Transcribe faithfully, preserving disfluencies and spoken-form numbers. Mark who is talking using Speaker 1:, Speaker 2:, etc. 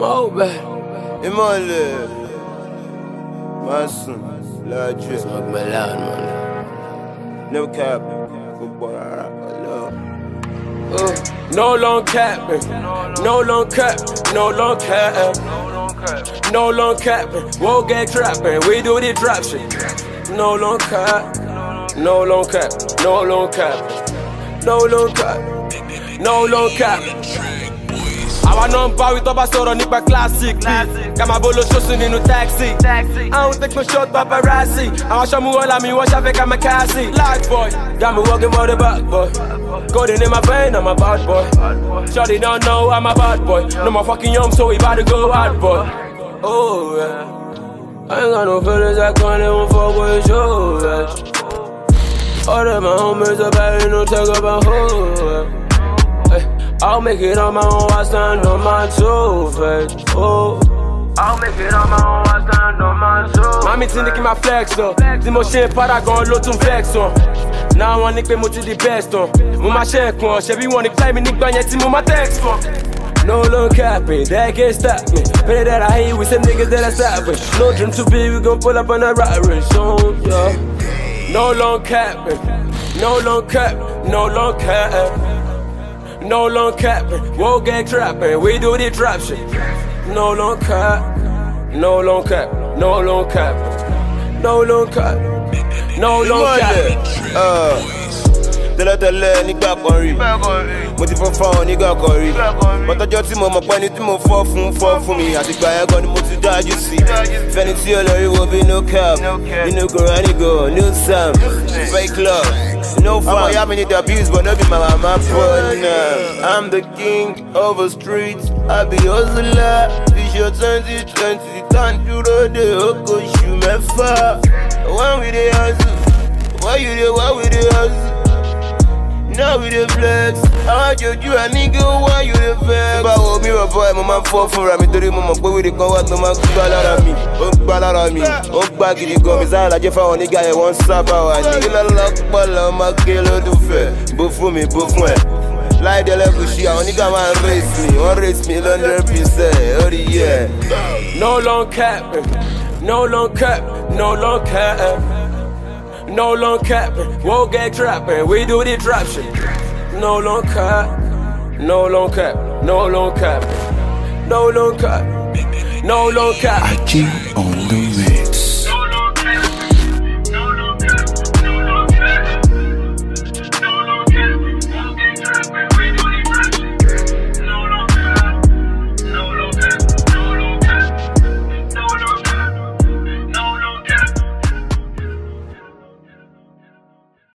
Speaker 1: Mo back.
Speaker 2: Imole. Mason. Large.
Speaker 1: Smoke my loud, man.
Speaker 2: No cap. Football. Love.
Speaker 1: Uh, no long capping, no long cap, no long cap, no long capping. Won't get trapping, we do the trap shit. No long cap, no long cap, no long cap, no long cap, no long cap. Our number with Toba Soro Nipa classic beat. Got my bolo shossing in a taxi. I don't take no shot paparazzi. I want to show me all of me, watch I fake I'm a cassie. Large boy, got me walking for the back boy. Golden in my vein, I'm a bad boy. Shawty don't know I'm a bad boy. No more fucking young, so we about to go hard boy. Oh yeah, I ain't got no feelings, I can't even fuck with you, yeah. All of my homies are bad, no talk about who. I'll make it on my own, I stand on my two feet. Oh, I'll make it on my own, I stand on my two. Mami ti ní kí ma flex on. Tí mo ṣe paragon ló tún flex on. Now wọ́n ní pé mo ti di best on. Mo ma ṣe ẹ̀kún ọ̀ṣẹ́ bí wọ́n ní play mi nígbà yẹn tí mo ma text on. No long capping, that can't stop me. Pray that I hate with some niggas that I stop with. No dream to be, we gon' pull up on a robbery. So, yeah. No long capping, no long cap, no long cap. No long capping, won't get trapping, we do the trap shit. No long cap, no long cap, no long cap, no long cap, no long cap.
Speaker 2: Uh, tẹ́lẹ̀ tẹ́lẹ̀ nígbà kan rí, mo ti fọ́ fáwọn nígbà kan rí. Bọ́tọ́jọ́ tí mo mọ̀ pé ní tí mo fọ́ fún fọ́ fún mi, àtìgbà ẹ̀gọ́ ni mo ti dájú sí. Fẹ́ni tí olórí wo bí no cap, nínú Kùránì go, no Sam, fake love. No fun. I'm a need the abuse, but no be my mama partner. I'm the king of the streets. I be hustler. This your twenty twenty. Can't do the day. Oko shoot me far. When we dey hustle, why you dey? Why we dey hustle? Now we dey flex. I want you, you a nigga. Why you dey vex? Báwo mi rọ̀ boy, mo máa fọ́ fúnra mi torí mo mọ̀ pé wíìdì kan wá tó máa gbá lára mi. Ó ń gbá lára mi, ó ń gbá gidi gan mi. Sáà lájẹ́ fáwọn oníga yẹn wọ́n ń sábà wà ní. Kí lọ́lọ́pọ̀ lọ́ máa ké lọ́dún fẹ̀. Bó fún mi, bó fún ẹ̀. Láìdé lẹ́kùsí, àwọn oníga máa ń race mi. Wọ́n race mi hundred percent. Ó rí yẹ.
Speaker 1: No long capping, no long cap, no long cap. No long capping, won't get trapping, we do the trap shit. No long cap, no long cap, no long cap, no long cap, no long cap.
Speaker 3: I keep on the way.